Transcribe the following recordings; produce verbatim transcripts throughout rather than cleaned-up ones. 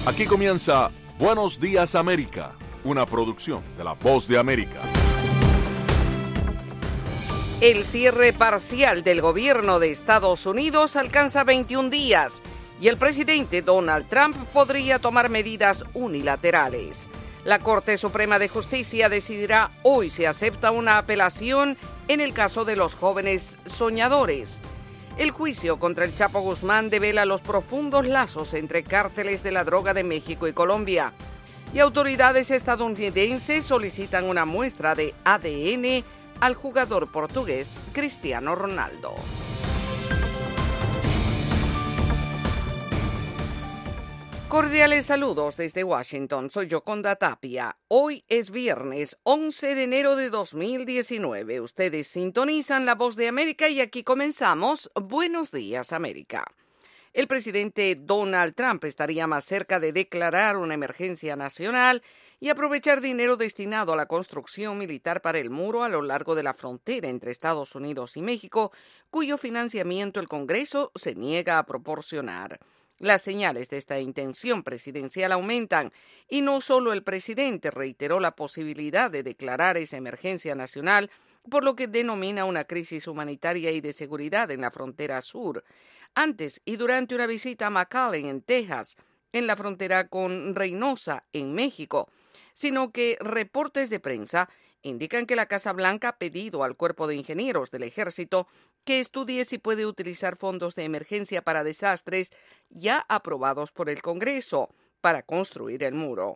Aquí comienza Buenos Días América, una producción de La Voz de América. El cierre parcial del gobierno de Estados Unidos alcanza veintiún días y el presidente Donald Trump podría tomar medidas unilaterales. La Corte Suprema de Justicia decidirá hoy si acepta una apelación en el caso de los jóvenes soñadores. El juicio contra el Chapo Guzmán devela los profundos lazos entre cárteles de la droga de México y Colombia. Y autoridades estadounidenses solicitan una muestra de A D N al jugador portugués Cristiano Ronaldo. Cordiales saludos desde Washington, soy Yoconda Tapia. Hoy es viernes once de enero de dos mil diecinueve. Ustedes sintonizan La Voz de América y aquí comenzamos Buenos Días América. El presidente Donald Trump estaría más cerca de declarar una emergencia nacional y aprovechar dinero destinado a la construcción militar para el muro a lo largo de la frontera entre Estados Unidos y México, cuyo financiamiento el Congreso se niega a proporcionar. Las señales de esta intención presidencial aumentan y no solo el presidente reiteró la posibilidad de declarar esa emergencia nacional por lo que denomina una crisis humanitaria y de seguridad en la frontera sur. Antes y durante una visita a McAllen, en Texas, en la frontera con Reynosa, en México, sino que reportes de prensa indican que la Casa Blanca ha pedido al Cuerpo de Ingenieros del Ejército que estudie si puede utilizar fondos de emergencia para desastres ya aprobados por el Congreso para construir el muro.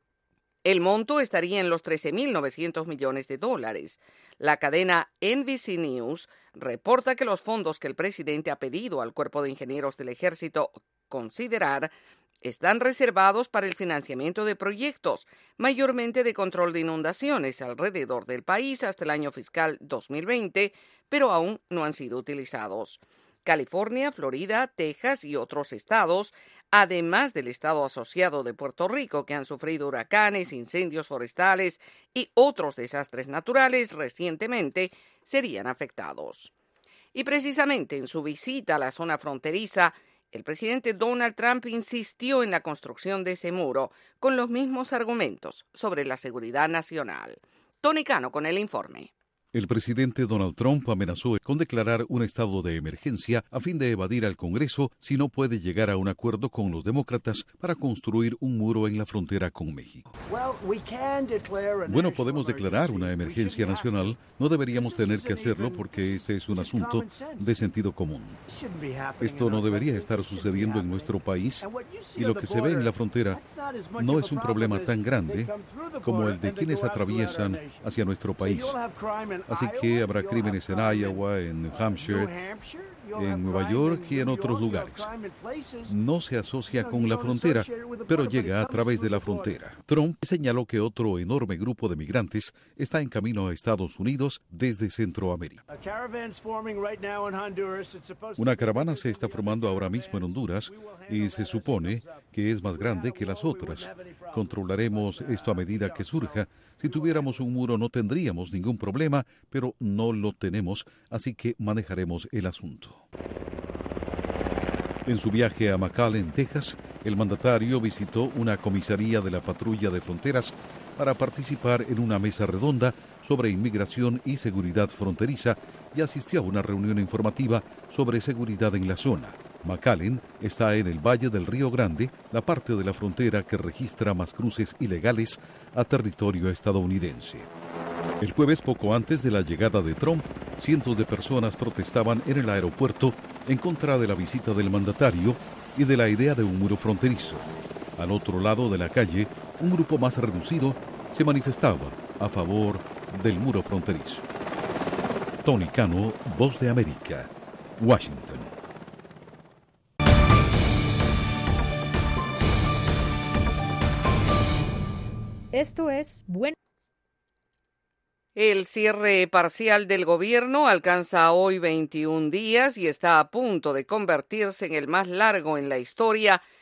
El monto estaría en los trece mil novecientos millones de dólares. La cadena N B C News reporta que los fondos que el presidente ha pedido al Cuerpo de Ingenieros del Ejército considerar están reservados para el financiamiento de proyectos, mayormente de control de inundaciones alrededor del país hasta el año fiscal dos mil veinte, pero aún no han sido utilizados. California, Florida, Texas y otros estados, además del estado asociado de Puerto Rico, que han sufrido huracanes, incendios forestales y otros desastres naturales recientemente, serían afectados. Y precisamente en su visita a la zona fronteriza, el presidente Donald Trump insistió en la construcción de ese muro con los mismos argumentos sobre la seguridad nacional. Tony Cano con el informe. El presidente Donald Trump amenazó con declarar un estado de emergencia a fin de evadir al Congreso si no puede llegar a un acuerdo con los demócratas para construir un muro en la frontera con México. Bueno, podemos declarar una emergencia nacional. No deberíamos tener que hacerlo porque este es un asunto de sentido común. Esto no debería estar sucediendo en nuestro país y lo que se ve en la frontera no es un problema tan grande como el de quienes atraviesan hacia nuestro país. Así que habrá crímenes en Iowa, en New Hampshire, en Nueva York y en otros lugares. No se asocia con la frontera, pero llega a través de la frontera. Trump señaló que otro enorme grupo de migrantes está en camino a Estados Unidos desde Centroamérica. Una caravana se está formando ahora mismo en Honduras y se supone que es más grande que las otras. Controlaremos esto a medida que surja. Si tuviéramos un muro no tendríamos ningún problema, pero no lo tenemos, así que manejaremos el asunto. En su viaje a McAllen, Texas, el mandatario visitó una comisaría de la Patrulla de Fronteras para participar en una mesa redonda sobre inmigración y seguridad fronteriza y asistió a una reunión informativa sobre seguridad en la zona. McAllen está en el Valle del Río Grande, la parte de la frontera que registra más cruces ilegales a territorio estadounidense. El jueves, poco antes de la llegada de Trump, cientos de personas protestaban en el aeropuerto en contra de la visita del mandatario y de la idea de un muro fronterizo. Al otro lado de la calle, un grupo más reducido se manifestaba a favor del muro fronterizo. Tony Cano, Voz de América, Washington. Esto es bueno. El cierre parcial del gobierno alcanza hoy veintiún días y está a punto de convertirse en el más largo en la historia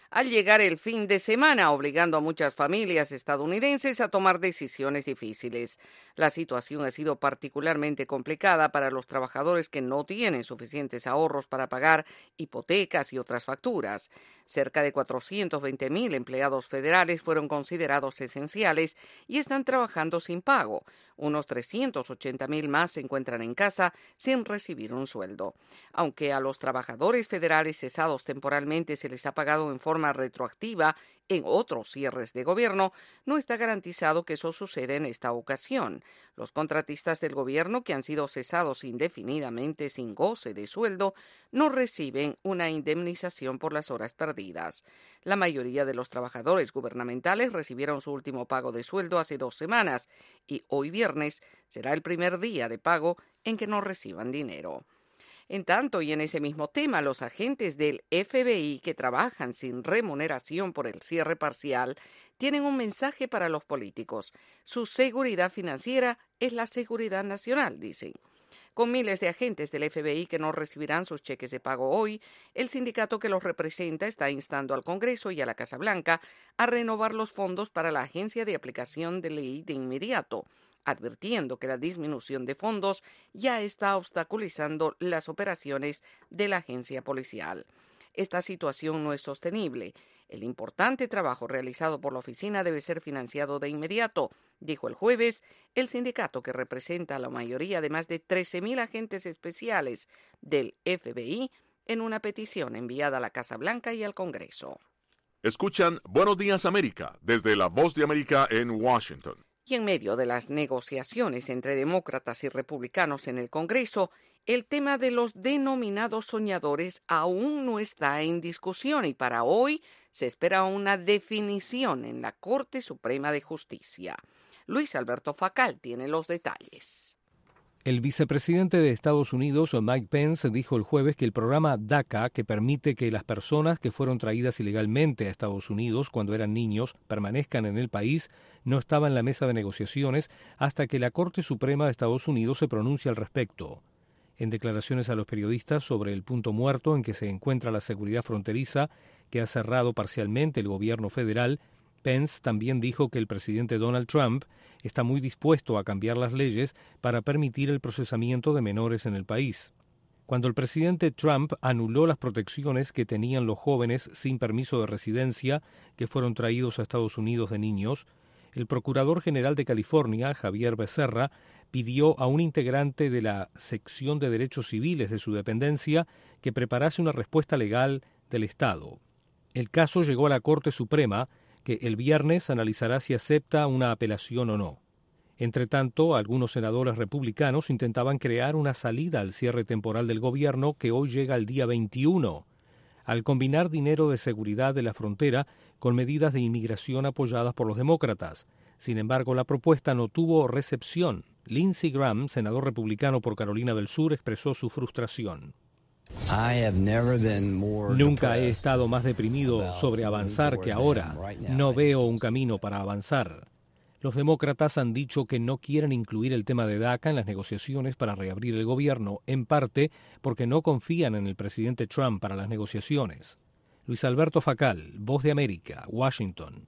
al llegar el fin de semana, obligando a muchas familias estadounidenses a tomar decisiones difíciles. La situación ha sido particularmente complicada para los trabajadores que no tienen suficientes ahorros para pagar hipotecas y otras facturas. Cerca de cuatrocientos veinte mil empleados federales fueron considerados esenciales y están trabajando sin pago. Unos trescientos ochenta mil más se encuentran en casa sin recibir un sueldo. Aunque a los trabajadores federales cesados temporalmente se les ha pagado en forma retroactiva en otros cierres de gobierno, no está garantizado que eso suceda en esta ocasión. Los contratistas del gobierno que han sido cesados indefinidamente sin goce de sueldo no reciben una indemnización por las horas perdidas. La mayoría de los trabajadores gubernamentales recibieron su último pago de sueldo hace dos semanas y hoy viernes será el primer día de pago en que no reciban dinero. En tanto, y en ese mismo tema, los agentes del F B I que trabajan sin remuneración por el cierre parcial tienen un mensaje para los políticos. Su seguridad financiera es la seguridad nacional, dicen. Con miles de agentes del F B I que no recibirán sus cheques de pago hoy, el sindicato que los representa está instando al Congreso y a la Casa Blanca a renovar los fondos para la Agencia de Aplicación de Ley de inmediato, advirtiendo que la disminución de fondos ya está obstaculizando las operaciones de la agencia policial. Esta situación no es sostenible. El importante trabajo realizado por la oficina debe ser financiado de inmediato, dijo el jueves el sindicato que representa a la mayoría de más de trece mil agentes especiales del F B I en una petición enviada a la Casa Blanca y al Congreso. Escuchan Buenos Días América desde La Voz de América en Washington. Y en medio de las negociaciones entre demócratas y republicanos en el Congreso, el tema de los denominados soñadores aún no está en discusión y para hoy se espera una definición en la Corte Suprema de Justicia. Luis Alberto Facal tiene los detalles. El vicepresidente de Estados Unidos, Mike Pence, dijo el jueves que el programa DACA, que permite que las personas que fueron traídas ilegalmente a Estados Unidos cuando eran niños permanezcan en el país, no estaba en la mesa de negociaciones hasta que la Corte Suprema de Estados Unidos se pronuncie al respecto. En declaraciones a los periodistas sobre el punto muerto en que se encuentra la seguridad fronteriza, que ha cerrado parcialmente el gobierno federal, Pence también dijo que el presidente Donald Trump está muy dispuesto a cambiar las leyes para permitir el procesamiento de menores en el país. Cuando el presidente Trump anuló las protecciones que tenían los jóvenes sin permiso de residencia que fueron traídos a Estados Unidos de niños, el procurador general de California, Javier Becerra, pidió a un integrante de la sección de derechos civiles de su dependencia que preparase una respuesta legal del Estado. El caso llegó a la Corte Suprema, que el viernes analizará si acepta una apelación o no. Entretanto, algunos senadores republicanos intentaban crear una salida al cierre temporal del gobierno que hoy llega al día veintiuno, al combinar dinero de seguridad de la frontera con medidas de inmigración apoyadas por los demócratas. Sin embargo, la propuesta no tuvo recepción. Lindsey Graham, senador republicano por Carolina del Sur, expresó su frustración. Nunca he estado más deprimido sobre avanzar que ahora. No veo un camino para avanzar. Los demócratas han dicho que no quieren incluir el tema de DACA en las negociaciones para reabrir el gobierno, en parte porque no confían en el presidente Trump para las negociaciones. Luis Alberto Facal, Voz de América, Washington.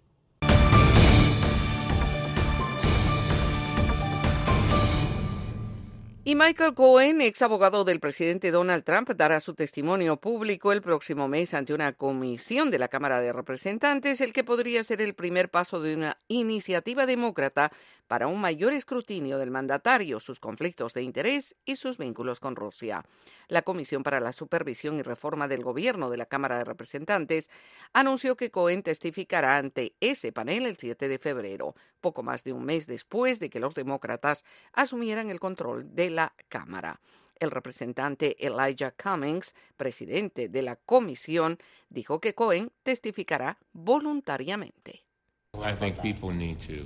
Y Michael Cohen, ex abogado del presidente Donald Trump, dará su testimonio público el próximo mes ante una comisión de la Cámara de Representantes, el que podría ser el primer paso de una iniciativa demócrata para un mayor escrutinio del mandatario, sus conflictos de interés y sus vínculos con Rusia. La Comisión para la Supervisión y Reforma del Gobierno de la Cámara de Representantes anunció que Cohen testificará ante ese panel el siete de febrero, poco más de un mes después de que los demócratas asumieran el control de la Cámara. El representante Elijah Cummings, presidente de la comisión, dijo que Cohen testificará voluntariamente. I think people need to.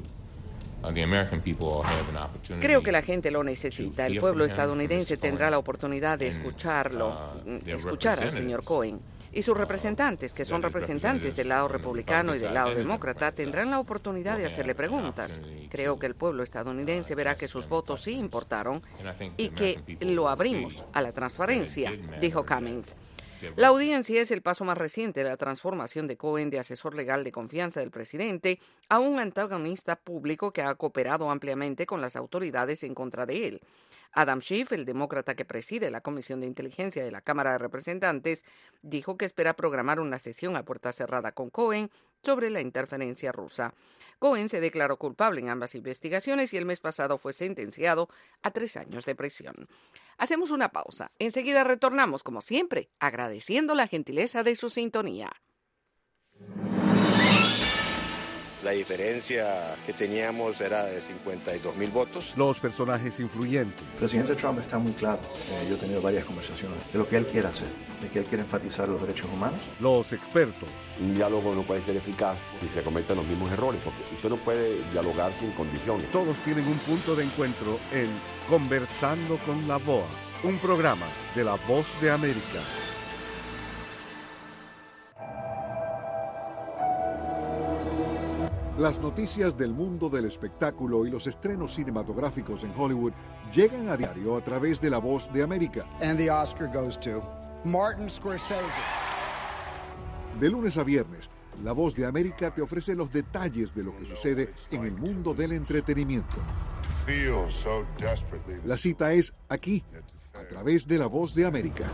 Creo que la gente lo necesita. El pueblo estadounidense tendrá la oportunidad de escucharlo, escuchar al señor Cohen. Y sus representantes, que son representantes del lado republicano y del lado demócrata, tendrán la oportunidad de hacerle preguntas. Creo que el pueblo estadounidense verá que sus votos sí importaron y que lo abrimos a la transparencia, dijo Cummings. La audiencia es el paso más reciente de la transformación de Cohen de asesor legal de confianza del presidente a un antagonista público que ha cooperado ampliamente con las autoridades en contra de él. Adam Schiff, el demócrata que preside la Comisión de Inteligencia de la Cámara de Representantes, dijo que espera programar una sesión a puerta cerrada con Cohen sobre la interferencia rusa. Cohen se declaró culpable en ambas investigaciones y el mes pasado fue sentenciado a tres años de prisión. Hacemos una pausa. Enseguida retornamos, como siempre, agradeciendo la gentileza de su sintonía. La diferencia que teníamos era de cincuenta y dos mil votos. Los personajes influyentes. El presidente Trump está muy claro. Eh, yo he tenido varias conversaciones de lo que él quiere hacer, de que él quiere enfatizar los derechos humanos. Los expertos. Un diálogo no puede ser eficaz si se cometen los mismos errores, porque usted no puede dialogar sin condiciones. Todos tienen un punto de encuentro en Conversando con la V O A, un programa de La Voz de América. Las noticias del mundo del espectáculo y los estrenos cinematográficos en Hollywood llegan a diario a través de La Voz de América. And the Oscar goes to Martin Scorsese. De lunes a viernes, La Voz de América te ofrece los detalles de lo que sucede en el mundo del entretenimiento. La cita es aquí, a través de La Voz de América.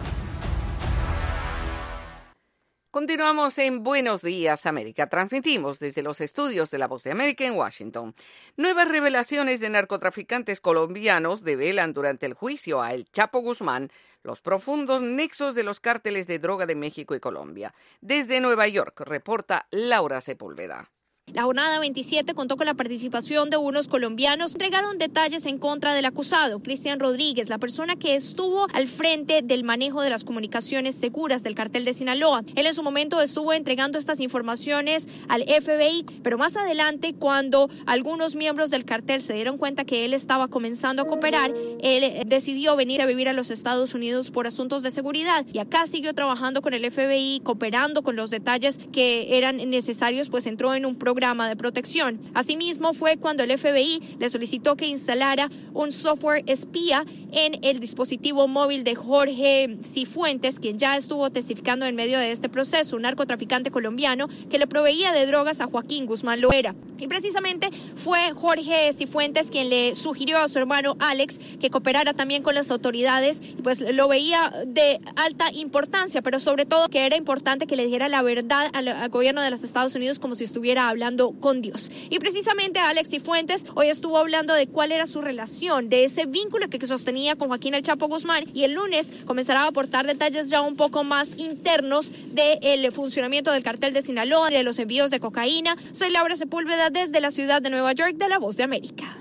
Continuamos en Buenos Días, América. Transmitimos desde los estudios de La Voz de América en Washington. Nuevas revelaciones de narcotraficantes colombianos develan durante el juicio a El Chapo Guzmán los profundos nexos de los cárteles de droga de México y Colombia. Desde Nueva York, reporta Laura Sepúlveda. La jornada veintisiete contó con la participación de unos colombianos. Entregaron detalles en contra del acusado, Cristian Rodríguez, la persona que estuvo al frente del manejo de las comunicaciones seguras del cartel de Sinaloa. Él en su momento estuvo entregando estas informaciones al F B I, pero más adelante, cuando algunos miembros del cartel se dieron cuenta que él estaba comenzando a cooperar, él decidió venir a vivir a los Estados Unidos por asuntos de seguridad y acá siguió trabajando con el F B I, cooperando con los detalles que eran necesarios, pues entró en un programa de protección. Asimismo, fue cuando el F B I le solicitó que instalara un software espía en el dispositivo móvil de Jorge Cifuentes, quien ya estuvo testificando en medio de este proceso, un narcotraficante colombiano que le proveía de drogas a Joaquín Guzmán Loera. Y precisamente fue Jorge Cifuentes quien le sugirió a su hermano Alex que cooperara también con las autoridades, y pues lo veía de alta importancia, pero sobre todo que era importante que le dijera la verdad al, al gobierno de los Estados Unidos como si estuviera hablando con Dios. Y precisamente Alex Cifuentes hoy estuvo hablando de cuál era su relación, de ese vínculo que sostenía con Joaquín El Chapo Guzmán, y el lunes comenzará a aportar detalles ya un poco más internos del funcionamiento del cartel de Sinaloa, de los envíos de cocaína. Soy Laura Sepúlveda desde la ciudad de Nueva York, de La Voz de América.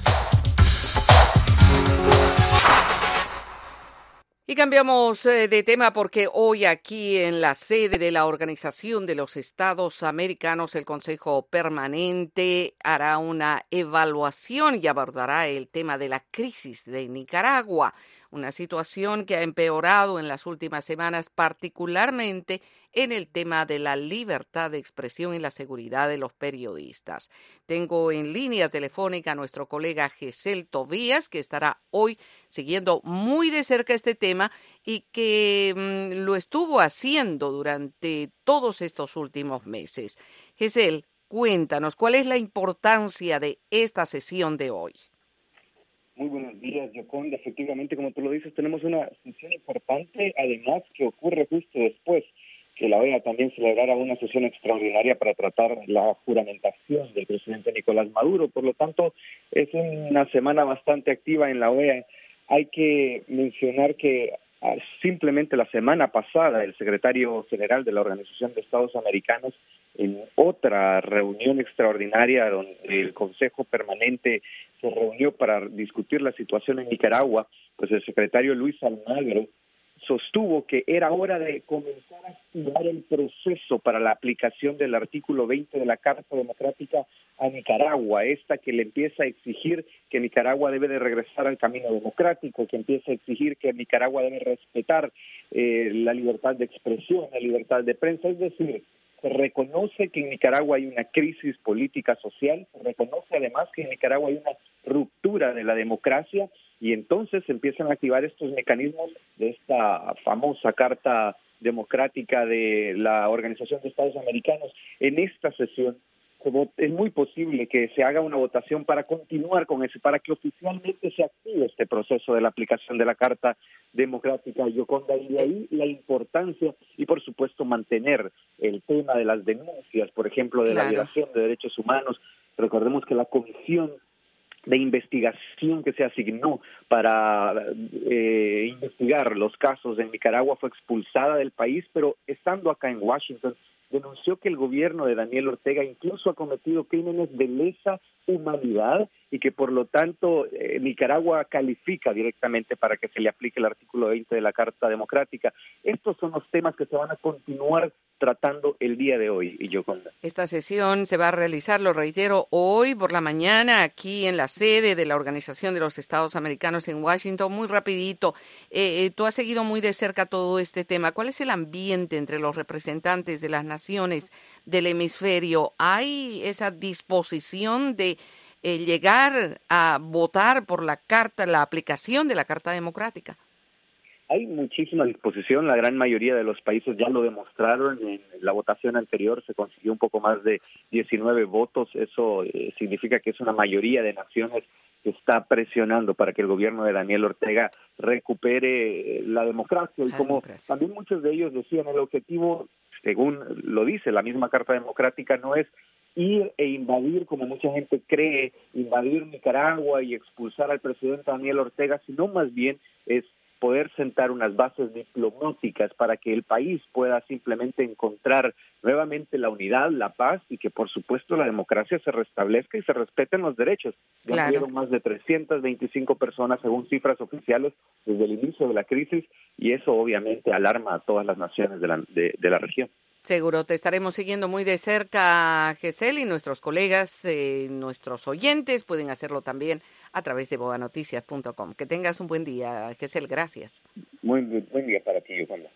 Y cambiamos de tema porque hoy aquí en la sede de la Organización de los Estados Americanos, el Consejo Permanente hará una evaluación y abordará el tema de la crisis de Nicaragua, una situación que ha empeorado en las últimas semanas, particularmente en el tema de la libertad de expresión y la seguridad de los periodistas. Tengo en línea telefónica a nuestro colega Gesell Tobías, que estará hoy siguiendo muy de cerca este tema y que mmm, lo estuvo haciendo durante todos estos últimos meses. Gesell, cuéntanos, ¿cuál es la importancia de esta sesión de hoy? Muy buenos días, Yoconda. Efectivamente, como tú lo dices, tenemos una sesión importante, además que ocurre justo después que la O E A también celebrara una sesión extraordinaria para tratar la juramentación del presidente Nicolás Maduro. Por lo tanto, es una semana bastante activa en la O E A. Hay que mencionar que simplemente la semana pasada el secretario general de la Organización de Estados Americanos, en otra reunión extraordinaria donde el Consejo Permanente se reunió para discutir la situación en Nicaragua, pues el secretario Luis Almagro sostuvo que era hora de comenzar a activar el proceso para la aplicación del artículo veinte de la Carta Democrática a Nicaragua, esta que le empieza a exigir que Nicaragua debe de regresar al camino democrático, que empieza a exigir que Nicaragua debe respetar eh, la libertad de expresión, la libertad de prensa, es decir, se reconoce que en Nicaragua hay una crisis política social, se reconoce además que en Nicaragua hay una ruptura de la democracia, y entonces empiezan a activar estos mecanismos de esta famosa Carta Democrática de la Organización de Estados Americanos. En esta sesión es muy posible que se haga una votación para continuar con eso, para que oficialmente se active este proceso de la aplicación de la Carta Democrática, Yoconda, y de ahí la importancia y, por supuesto, mantener el tema de las denuncias, por ejemplo, de claro. la violación de derechos humanos. Recordemos que la comisión de investigación que se asignó para eh, investigar los casos en Nicaragua fue expulsada del país, pero estando acá en Washington, denunció que el gobierno de Daniel Ortega incluso ha cometido crímenes de lesa humanidad y que por lo tanto eh, Nicaragua califica directamente para que se le aplique el artículo veinte de la Carta Democrática. Estos son los temas que se van a continuar tratando el día de hoy. Y yo con... Esta sesión se va a realizar, lo reitero, hoy por la mañana aquí en la sede de la Organización de los Estados Americanos en Washington. Muy rapidito, eh, tú has seguido muy de cerca todo este tema. ¿Cuál es el ambiente entre los representantes de las naciones del hemisferio? ¿Hay esa disposición de eh, llegar a votar por la carta, la aplicación de la Carta Democrática? Hay muchísima disposición, la gran mayoría de los países ya lo demostraron. En la votación anterior se consiguió un poco más de diecinueve votos, eso eh, significa que es una mayoría de naciones que está presionando para que el gobierno de Daniel Ortega recupere la democracia. Y como también muchos de ellos decían, el objetivo, según lo dice la misma Carta Democrática, no es ir e invadir, como mucha gente cree, invadir Nicaragua y expulsar al presidente Daniel Ortega, sino más bien es poder sentar unas bases diplomáticas para que el país pueda simplemente encontrar nuevamente la unidad, la paz y que por supuesto la democracia se restablezca y se respeten los derechos. Ya claro. Murieron más de trescientas veinticinco personas según cifras oficiales desde el inicio de la crisis y eso obviamente alarma a todas las naciones de la, de, de la región. Seguro, te estaremos siguiendo muy de cerca, Gesell, y nuestros colegas, eh, nuestros oyentes pueden hacerlo también a través de boa noticias punto com. Que tengas un buen día, Gesell, gracias. Muy buen día para ti, Yoconda.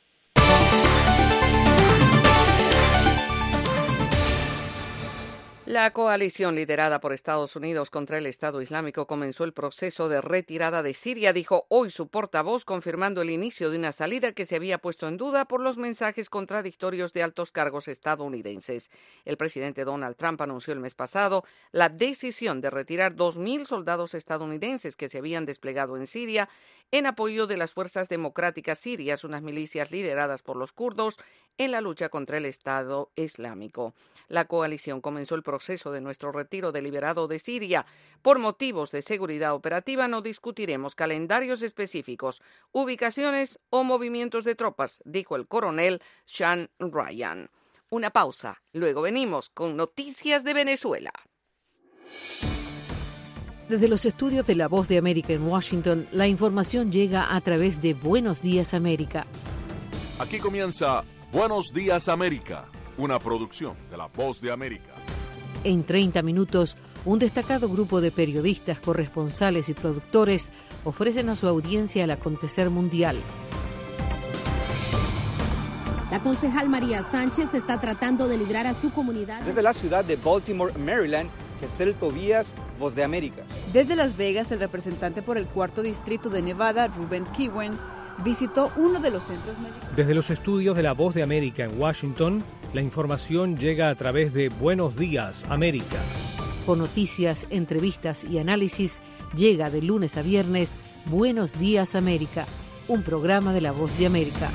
La coalición liderada por Estados Unidos contra el Estado Islámico comenzó el proceso de retirada de Siria, dijo hoy su portavoz, confirmando el inicio de una salida que se había puesto en duda por los mensajes contradictorios de altos cargos estadounidenses. El presidente Donald Trump anunció el mes pasado la decisión de retirar dos mil soldados estadounidenses que se habían desplegado en Siria en apoyo de las fuerzas democráticas sirias, unas milicias lideradas por los kurdos, en la lucha contra el Estado Islámico. La coalición comenzó el proceso de nuestro retiro deliberado de Siria. Por motivos de seguridad operativa no discutiremos calendarios específicos, ubicaciones o movimientos de tropas, dijo el coronel Sean Ryan. Una pausa, luego venimos con noticias de Venezuela. Desde los estudios de La Voz de América en Washington, la información llega a través de Buenos Días América. Aquí comienza Buenos Días América, una producción de La Voz de América. En treinta minutos, un destacado grupo de periodistas, corresponsales y productores ofrecen a su audiencia el acontecer mundial. La concejal María Sánchez está tratando de librar a su comunidad. Desde la ciudad de Baltimore, Maryland, Gesell Tobías, Voz de América. Desde Las Vegas, el representante por el cuarto distrito de Nevada, Ruben Kiwen, visitó uno de los centros médicos. Desde los estudios de La Voz de América en Washington, la información llega a través de Buenos Días América. Con noticias, entrevistas y análisis, llega de lunes a viernes Buenos Días América, un programa de La Voz de América.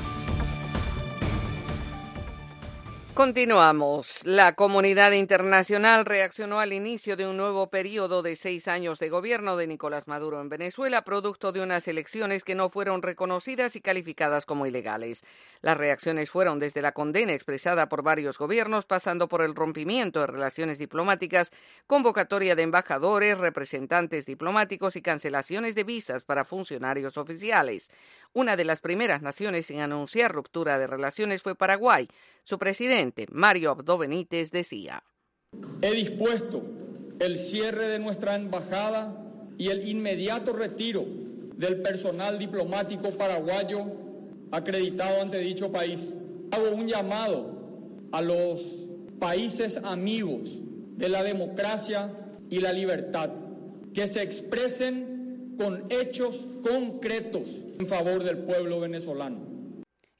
Continuamos. La comunidad internacional reaccionó al inicio de un nuevo periodo de seis años de gobierno de Nicolás Maduro en Venezuela, producto de unas elecciones que no fueron reconocidas y calificadas como ilegales. Las reacciones fueron desde la condena expresada por varios gobiernos, pasando por el rompimiento de relaciones diplomáticas, convocatoria de embajadores, representantes diplomáticos y cancelaciones de visas para funcionarios oficiales. Una de las primeras naciones en anunciar ruptura de relaciones fue Paraguay. Su presidente, Mario Abdo Benítez, decía: He dispuesto el cierre de nuestra embajada y el inmediato retiro del personal diplomático paraguayo acreditado ante dicho país. Hago un llamado a los países amigos de la democracia y la libertad que se expresen con hechos concretos en favor del pueblo venezolano.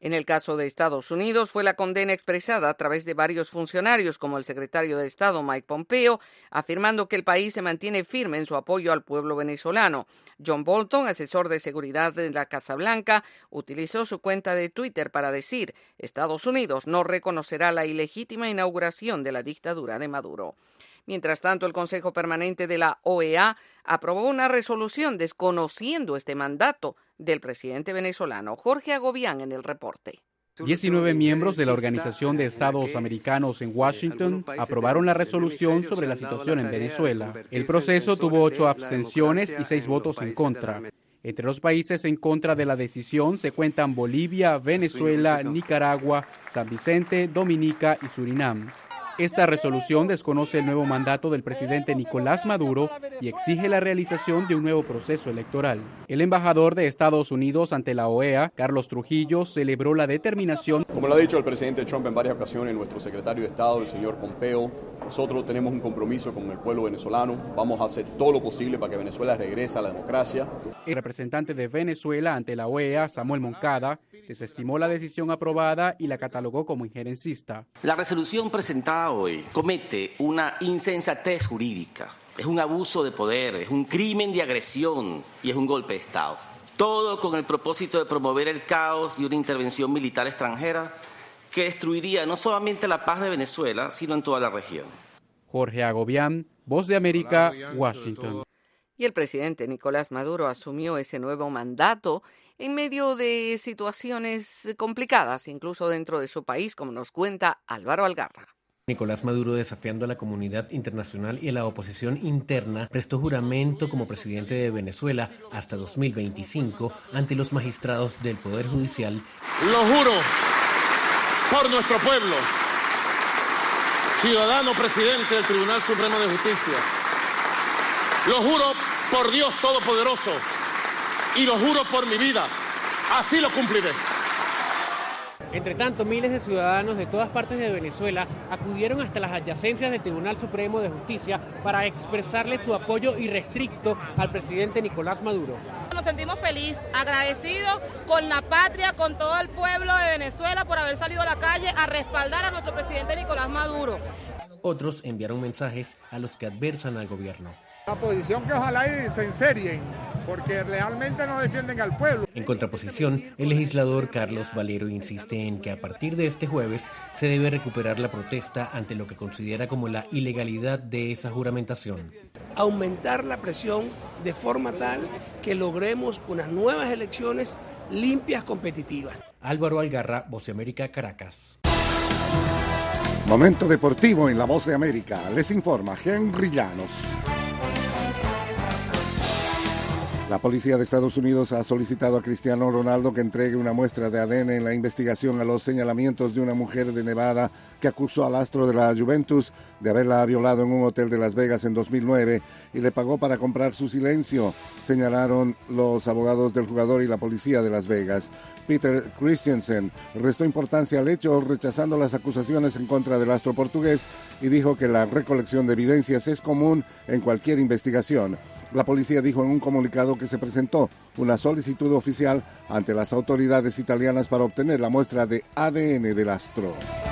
En el caso de Estados Unidos, fue la condena expresada a través de varios funcionarios, como el secretario de Estado Mike Pompeo, afirmando que el país se mantiene firme en su apoyo al pueblo venezolano. John Bolton, asesor de seguridad de la Casa Blanca, utilizó su cuenta de Twitter para decir: Estados Unidos no reconocerá la ilegítima inauguración de la dictadura de Maduro. Mientras tanto, el Consejo Permanente de la O E A aprobó una resolución desconociendo este mandato del presidente venezolano. Jorge Agobián en el reporte. diecinueve miembros de la Organización de Estados Americanos en Washington aprobaron la resolución sobre la situación en Venezuela. El proceso tuvo ocho abstenciones y seis votos en contra. Entre los países en contra de la decisión se cuentan Bolivia, Venezuela, Nicaragua, San Vicente, Dominica y Surinam. Esta resolución desconoce el nuevo mandato del presidente Nicolás Maduro y exige la realización de un nuevo proceso electoral. El embajador de Estados Unidos ante la O E A, Carlos Trujillo, celebró la determinación. Como lo ha dicho el presidente Trump en varias ocasiones, nuestro secretario de Estado, el señor Pompeo, nosotros tenemos un compromiso con el pueblo venezolano. Vamos a hacer todo lo posible para que Venezuela regrese a la democracia. El representante de Venezuela ante la O E A, Samuel Moncada, desestimó la decisión aprobada y la catalogó como injerencista. La resolución presentada hoy comete una insensatez jurídica, es un abuso de poder, es un crimen de agresión y es un golpe de Estado. Todo con el propósito de promover el caos y una intervención militar extranjera que destruiría no solamente la paz de Venezuela, sino en toda la región. Jorge Agobián, Voz de América, Washington. Y el presidente Nicolás Maduro asumió ese nuevo mandato en medio de situaciones complicadas, incluso dentro de su país, como nos cuenta Álvaro Algarra. Nicolás Maduro, desafiando a la comunidad internacional y a la oposición interna, prestó juramento como presidente de Venezuela hasta dos mil veinticinco ante los magistrados del Poder Judicial. Lo juro por nuestro pueblo, ciudadano presidente del Tribunal Supremo de Justicia. Lo juro por Dios Todopoderoso y lo juro por mi vida. Así lo cumpliré. Entre tanto, miles de ciudadanos de todas partes de Venezuela acudieron hasta las adyacencias del Tribunal Supremo de Justicia para expresarle su apoyo irrestricto al presidente Nicolás Maduro. Nos sentimos felices, agradecidos con la patria, con todo el pueblo de Venezuela por haber salido a la calle a respaldar a nuestro presidente Nicolás Maduro. Otros enviaron mensajes a los que adversan al gobierno. La posición que ojalá y se enserien, porque realmente no defienden al pueblo. En contraposición, el legislador Carlos Valero insiste en que a partir de este jueves se debe recuperar la protesta ante lo que considera como la ilegalidad de esa juramentación. Aumentar la presión de forma tal que logremos unas nuevas elecciones limpias, competitivas. Álvaro Algarra, Voz de América, Caracas. Momento deportivo en La Voz de América. Les informa Henry Llanos. La policía de Estados Unidos ha solicitado a Cristiano Ronaldo que entregue una muestra de A D N en la investigación a los señalamientos de una mujer de Nevada que acusó al astro de la Juventus de haberla violado en un hotel de Las Vegas en dos mil nueve y le pagó para comprar su silencio, señalaron los abogados del jugador y la policía de Las Vegas. Peter Christensen restó importancia al hecho, rechazando las acusaciones en contra del astro portugués y dijo que la recolección de evidencias es común en cualquier investigación. La policía dijo en un comunicado que se presentó una solicitud oficial ante las autoridades italianas para obtener la muestra de A D N del astro.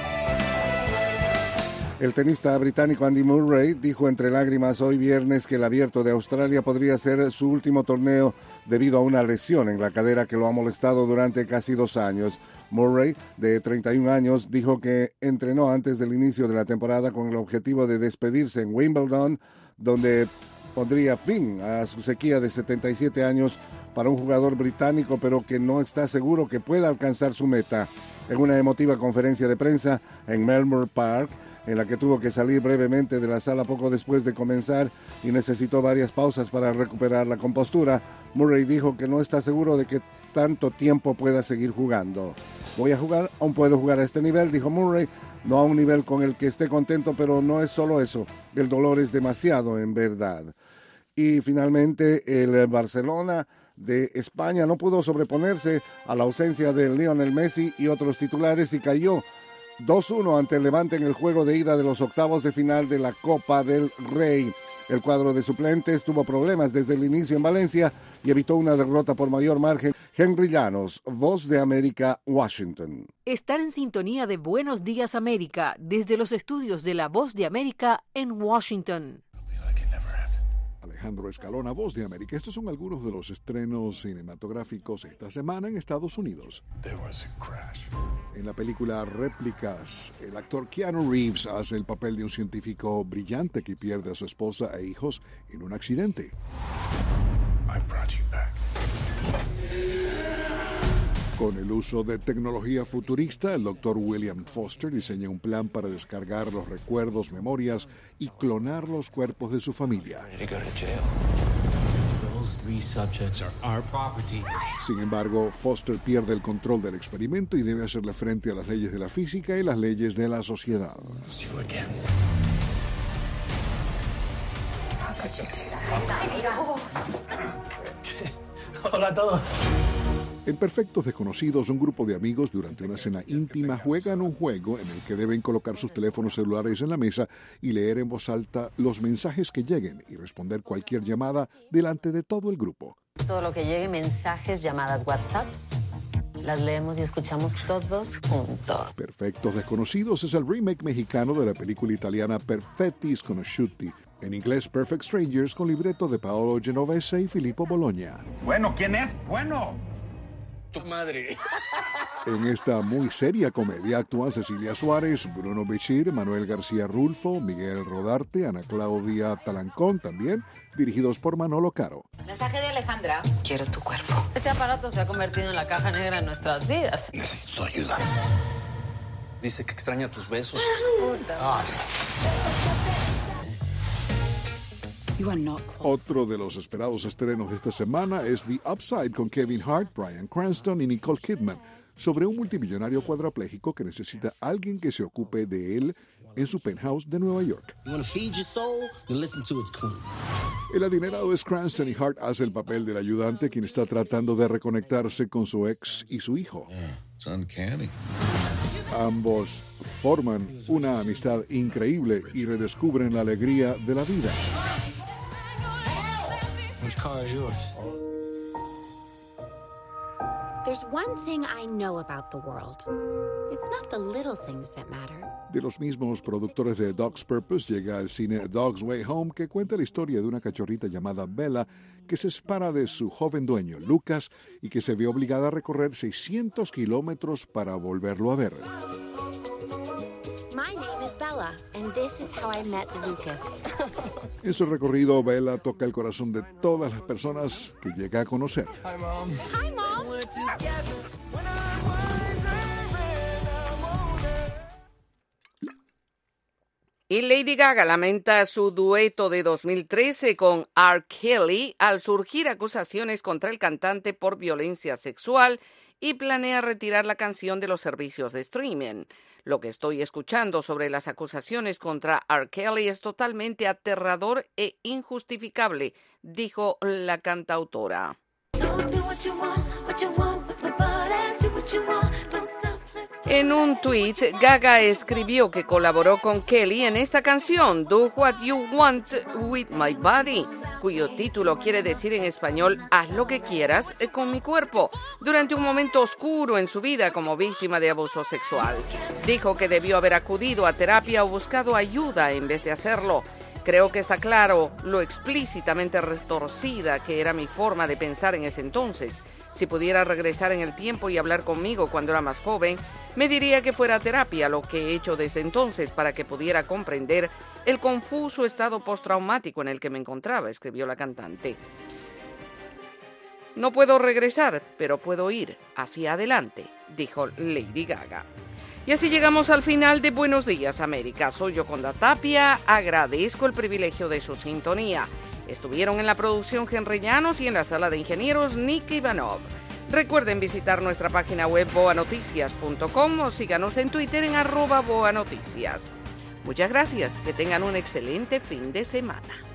El tenista británico Andy Murray dijo entre lágrimas hoy viernes que el Abierto de Australia podría ser su último torneo debido a una lesión en la cadera que lo ha molestado durante casi dos años. Murray, de treinta y un años, dijo que entrenó antes del inicio de la temporada con el objetivo de despedirse en Wimbledon, donde pondría fin a su sequía de setenta y siete años para un jugador británico, pero que no está seguro que pueda alcanzar su meta. En una emotiva conferencia de prensa en Melbourne Park, en la que tuvo que salir brevemente de la sala poco después de comenzar y necesitó varias pausas para recuperar la compostura, Murray dijo que no está seguro de que tanto tiempo pueda seguir jugando. Voy a jugar, aún puedo jugar a este nivel, dijo Murray, no a un nivel con el que esté contento, pero no es solo eso, el dolor es demasiado en verdad. Y finalmente el Barcelona de España no pudo sobreponerse a la ausencia de Lionel Messi y otros titulares y cayó dos uno ante el Levante en el juego de ida de los octavos de final de la Copa del Rey. El cuadro de suplentes tuvo problemas desde el inicio en Valencia y evitó una derrota por mayor margen. Henry Llanos, Voz de América, Washington. Estar en sintonía de Buenos Días América desde los estudios de La Voz de América en Washington. Alejandro Escalona, Voz de América. Estos son algunos de los estrenos cinematográficos esta semana en Estados Unidos. En la película Réplicas, el actor Keanu Reeves hace el papel de un científico brillante que pierde a su esposa e hijos en un accidente. Con el uso de tecnología futurista, el doctor William Foster diseña un plan para descargar los recuerdos, memorias y clonar los cuerpos de su familia. Sin embargo, Foster pierde el control del experimento y debe hacerle frente a las leyes de la física y las leyes de la sociedad. Hola a todos. En Perfectos Desconocidos, un grupo de amigos durante una cena íntima juegan un juego en el que deben colocar sus teléfonos celulares en la mesa y leer en voz alta los mensajes que lleguen y responder cualquier llamada delante de todo el grupo. Todo lo que llegue, mensajes, llamadas, WhatsApps, las leemos y escuchamos todos juntos. Perfectos Desconocidos es el remake mexicano de la película italiana Perfetti Sconosciuti. En inglés, Perfect Strangers, con libreto de Paolo Genovese y Filippo Bologna. Bueno, ¿quién es? Bueno. Tu madre. En esta muy seria comedia actúan Cecilia Suárez, Bruno Bichir, Manuel García Rulfo, Miguel Rodarte, Ana Claudia Talancón también, dirigidos por Manolo Caro. Mensaje de Alejandra. Quiero tu cuerpo. Este aparato se ha convertido en la caja negra de nuestras vidas. Necesito tu ayuda. Dice que extraña tus besos. Ay. Otro de los esperados estrenos de esta semana es The Upside con Kevin Hart, Bryan Cranston y Nicole Kidman, sobre un multimillonario cuadrapléjico que necesita a alguien que se ocupe de él en su penthouse de Nueva York. El adinerado es Cranston y Hart hace el papel del ayudante quien está tratando de reconectarse con su ex y su hijo. Ambos forman una amistad increíble y redescubren la alegría de la vida. Which car is yours? There's one thing I know about the world. It's not the little things that matter. De los mismos productores de Dog's Purpose llega al cine A Dog's Way Home, que cuenta la historia de una cachorrita llamada Bella que se separa de su joven dueño, Lucas, y que se ve obligada a recorrer seiscientos kilómetros para volverlo a ver. My name is Bella, and this is how I met Lucas. En su recorrido, Bella toca el corazón de todas las personas que llega a conocer. Hi, Mom. Hi, Mom. Y Lady Gaga lamenta su dueto de dos mil trece con R. Kelly al surgir acusaciones contra el cantante por violencia sexual y planea retirar la canción de los servicios de streaming. Lo que estoy escuchando sobre las acusaciones contra R. Kelly es totalmente aterrador e injustificable, dijo la cantautora. En un tuit, Gaga escribió que colaboró con Kelly en esta canción, Do What You Want With My Body, cuyo título quiere decir en español, haz lo que quieras con mi cuerpo, durante un momento oscuro en su vida como víctima de abuso sexual. Dijo que debió haber acudido a terapia o buscado ayuda en vez de hacerlo. Creo que está claro lo explícitamente retorcida que era mi forma de pensar en ese entonces. Si pudiera regresar en el tiempo y hablar conmigo cuando era más joven, me diría que fuera a terapia, lo que he hecho desde entonces para que pudiera comprender el confuso estado postraumático en el que me encontraba, escribió la cantante. No puedo regresar, pero puedo ir hacia adelante, dijo Lady Gaga. Y así llegamos al final de Buenos Días América. Soy Yoconda Tapia, agradezco el privilegio de su sintonía. Estuvieron en la producción Henry Llanos y en la sala de ingenieros Nick Ivanov. Recuerden visitar nuestra página web boa noticias punto com o síganos en Twitter en arroba boanoticias. Muchas gracias, que tengan un excelente fin de semana.